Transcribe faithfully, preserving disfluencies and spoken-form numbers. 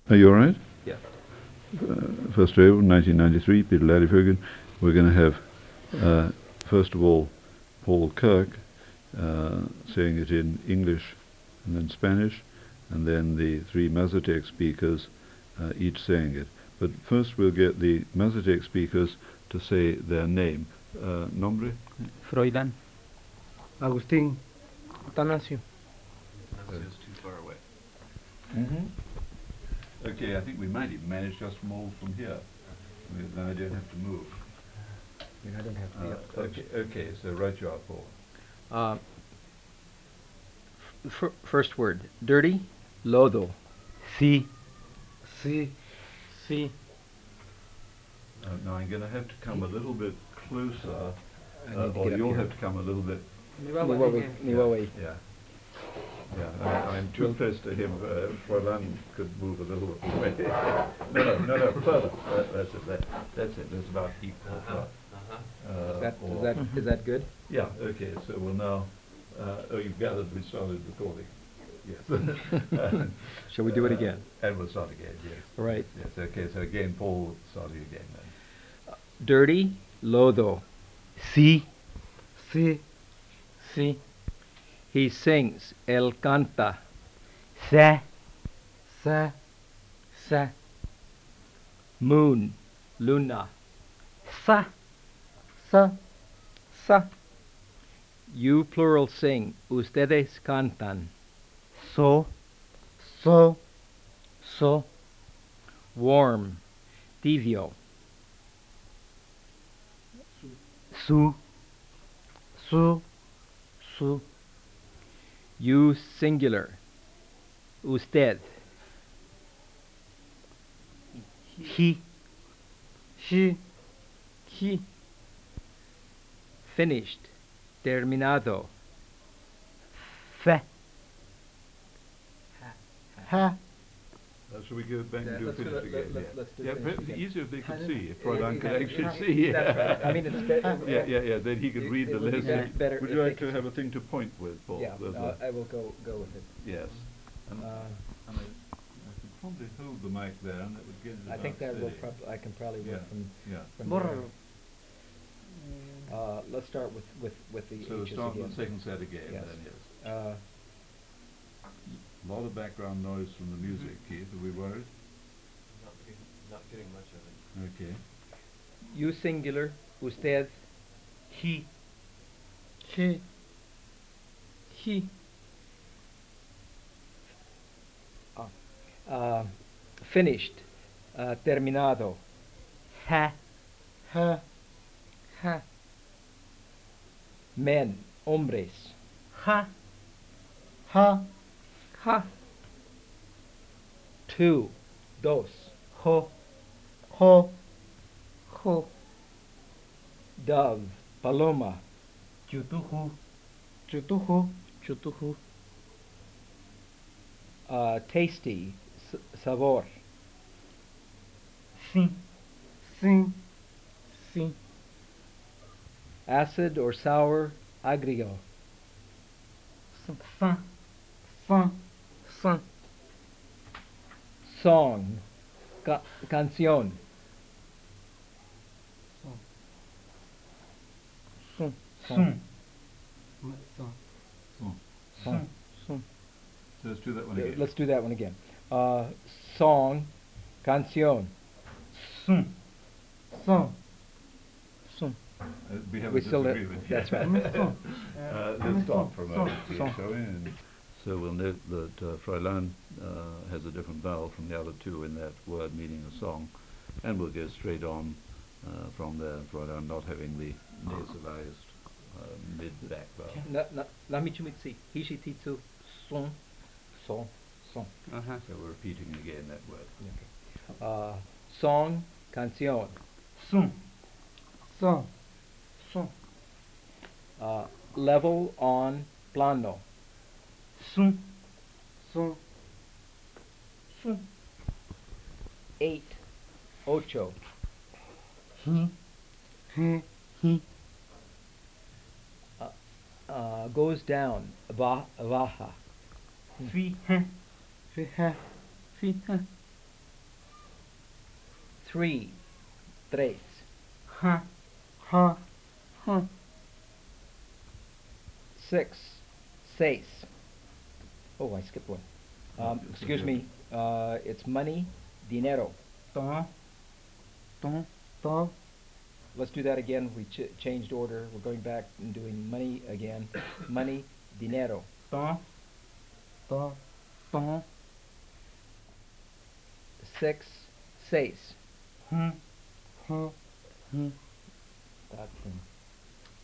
Are you all right? Yeah. Uh, first of April, nineteen ninety-three, Peter Ladefoged. We're going to have, uh, first of all, Paul Kirk uh, saying it in English and then Spanish, and then the three Mazatec speakers uh, each saying it. But first we'll get the Mazatec speakers to say their name. Uh, nombre? Froilán. Agustín. Atanasio. It's too far away. Mm-hmm. Okay, I think we might even manage just from all from here. We, then I don't have to move. I mean, I don't have to be Uh, up close. okay, okay, so right you are, Paul. Uh, f- first word, dirty, lodo. Sí. Sí. Sí. Uh, now I'm going to have to come a little bit closer, I uh, need to or get up you'll here. have to come a little bit. Niwawi. Niwawi. Yeah. Yeah, I, I'm too close to him. Uh, Fräulein could move a little away. no, no, no, no, further. Uh, that's it. That, that's it. That's about equal. Uh-huh. Uh, Is that, or- is that, is that good? Yeah. Okay. So we'll now. Uh, oh, you've gathered we started recording. Yes. Uh, Shall we do it uh, again? And we'll start again. Yes. All right. Yes. Okay. So again, Paul, starting again then. Dirty, lodo. Sí. Sí. Sí. He sings, él canta. Sa. Sa. Sa. Moon, luna. Sa. Sa. Sa. You plural sing, ustedes cantan. So. So. So. Warm, tibio. Su. Su. Su. You singular. Usted. He. He. He. Finished. Terminado. Fe. Ha. Uh, shall we go back Yeah, and do let's do finish it, again? let- yeah. let's do yeah, finish perhaps again. easier if they could Huh? see, if Yeah, Fräulein yeah, could yeah, actually yeah. see. That's right. I mean, it's better. Yeah, yeah, yeah. Then he could It- read it the would be lesson. better- better Would if you they like to could- have a thing to point with, Paul? Yeah, There's uh, a- I will go go with it. yes. And, Uh, and I, I could probably hold the mic there, and that would get it I think about that will steady. prob- I can probably work Yeah. from Yeah. from Bórralo. there. Uh, let's start with with with the So H's start again. with the second set again. Yes. Then yes. Uh, A lot of background noise from the music, Keith. Are we worried? Not getting, not getting much of it. Okay. you singular. Usted. He. He. He. Ah. Uh, finished. Uh, terminado. Ha. Ha. Ha. Men. Hombres. Ha. Ha. Ha. Two. Dos. Ho. Ho. Ho. Dove. Paloma. Chutuhu. Chutuhu. Chutuhu. Uh, tasty. S- sabor. Sim. Sim. Sim. Acid or sour. Agrio. Sa. Sa. Sa. Song. Ca- canción. Sum. Sum. Sum. Oh. Sum. Sum. So let's do that one Uh, again. Let's do that one again. Uh, song. Canción. Sum. Sum. Sum. Uh, we have We a still have- disagreement. that's right. uh, let's stop for a Song. moment, please, Song. shall we? And so we'll note that uh, Fräulein uh, has a different vowel from the other two in that word meaning a song, and we'll go straight on uh, from there. Fräulein not having the nasalized uh, mid-back vowel. Na, na, na michumitsi. Hishi titsu. Son. Son. Son. Uh-huh. So we're repeating again that word. Uh, song. Canción. Sum. Sum. Sum. Uh, level on plano. Sum. Sum. Sum. Eight. Ocho. He. He. He. Uh, goes down. Ba- baja. Fi. Ha. Fi. Ha. Fi. Ha. Three. Tres. Ha. Ha. Ha. Six. Seis. Oh, I skipped one. Um, Yes, excuse okay. me. Uh, it's money. Dinero. Ton. Ton. Ton. Let's do that again. We ch- changed order. We're going back and doing money again. Money. Dinero. Ton. Ton. Ton. Six. Seis. Hmm. Hmm. Hmm. That thing.